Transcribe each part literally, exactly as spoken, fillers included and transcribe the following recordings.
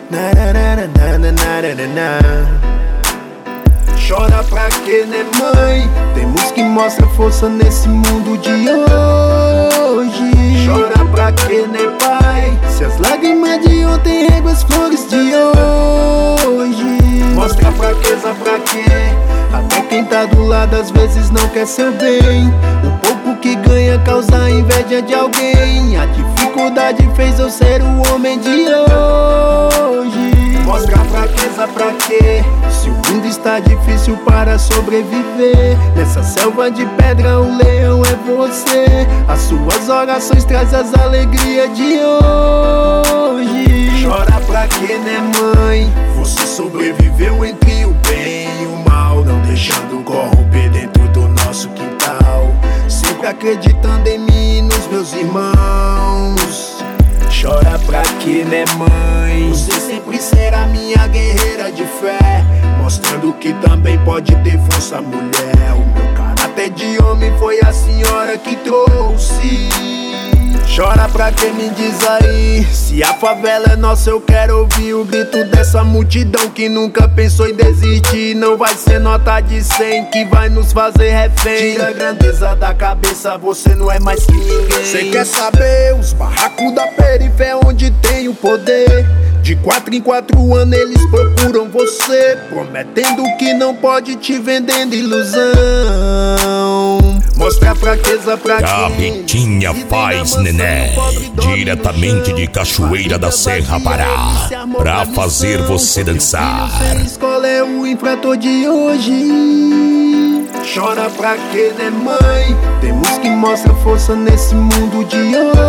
Chora pra quê, né, mãe? Temos que mostrar força nesse mundo de hoje. Chora pra quê, né, pai? Se as lágrimas de ontem regam as flores de hoje. Mostra fraqueza pra quê? Até quem tá do lado às vezes não quer seu bem. O pouco que ganha causa inveja de alguém. A dificuldade fez eu ser o homem de hoje. Mostra fraqueza pra quê? Se o mundo está difícil para sobreviver, nessa selva de pedra o leão é você. As suas orações trazem as alegrias de hoje. Chora pra quê, né, mãe? Você sobreviveu entre o bem e o mal, não deixando corromper dentro do nosso quintal, sempre acreditando em mim e nos meus irmãos. Chora pra quê, né, mãe? Você sempre será minha guerreira de fé, mostrando que também pode ter força, mulher. O meu caráter de homem foi a senhora que trouxe. Chora pra quem me diz aí, se a favela é nossa eu quero ouvir o grito dessa multidão que nunca pensou em desistir. Não vai ser nota de cem que vai nos fazer refém. Tira a grandeza da cabeça, você não é mais que ninguém. Cê quer saber os barracos da periferia onde tem o poder? De quatro em quatro anos eles procuram você, prometendo que não pode, te vendendo ilusão. Mostra a fraqueza pra Capetinha faz Nené, diretamente de Cachoeira da Serra, Pará, pra fazer você dançar. Escola é o infrator de hoje. Chora pra quê, né, mãe? Temos que mostrar força nesse mundo de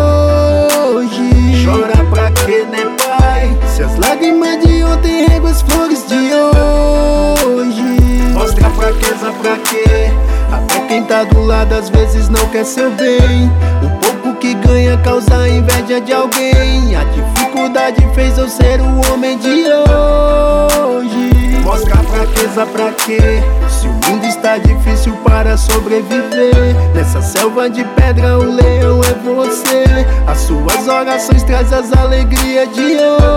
hoje. Chora pra quê, né, pai? Se as lágrimas de ontem regam as flores de hoje. Mostra a fraqueza pra quê? Até quem tá do lado às vezes não quer seu bem. O pouco que ganha causa inveja de alguém. A dificuldade fez eu ser o homem de hoje. Mostra a fraqueza pra quê? Se o mundo está difícil para sobreviver, nessa selva de pedra o leão é você. As suas orações trazem as alegrias de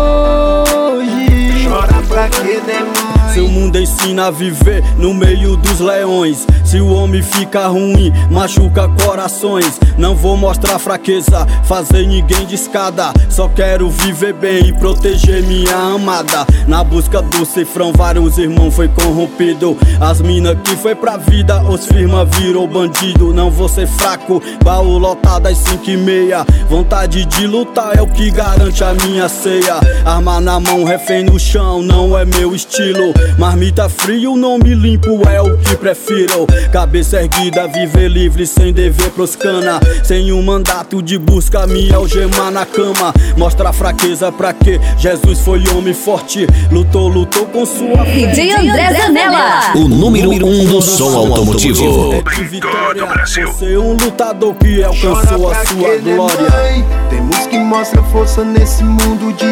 hoje. Chora pra quê, né, mãe? Seu mundo ensina a viver no meio dos leões. Se o homem fica ruim, machuca corações. Não vou mostrar fraqueza, fazer ninguém de escada. Só quero viver bem e proteger minha amada. Na busca do cifrão, vários irmãos foi corrompido. As mina que foi pra vida, os firma virou bandido. Não vou ser fraco, baú lotado às cinco e meia. Vontade de lutar é o que garante a minha ceia. Arma na mão, refém no chão, não é meu estilo. Marmita frio, não me limpo, é o que prefiro. Cabeça erguida, viver livre, sem dever pros cana. Sem um mandato de busca, me algemar na cama. Mostra a fraqueza pra quê? Jesus foi homem forte, lutou, lutou com sua fé. D J André Zanella, o número um do som automotivo. Vitória, você é um lutador que alcançou a sua glória. Mãe, temos que mostrar força nesse mundo de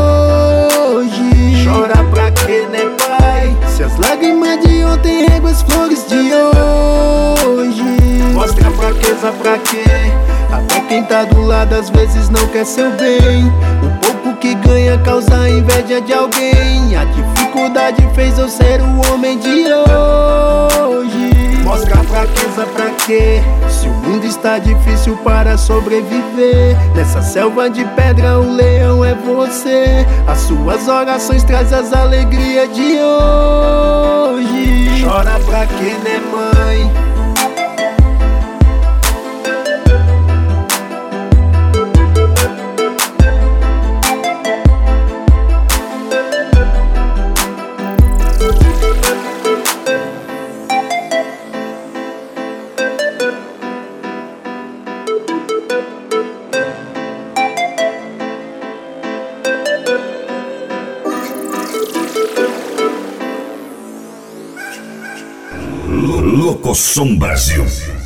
hoje. Chora pra quê, né, pai? Se as lágrimas de ontem regam as flores de hoje. Mostra a fraqueza pra quê? Até quem tá do lado às vezes não quer seu bem. O pouco que ganha causa inveja de alguém. A dificuldade fez eu ser o homem de hoje. Mostra a fraqueza pra quê? Se o mundo está difícil para sobreviver, nessa selva de pedra o leão é você. As suas orações trazem as alegrias de hoje. Chora pra quê, né, mãe? Locosom Brasil.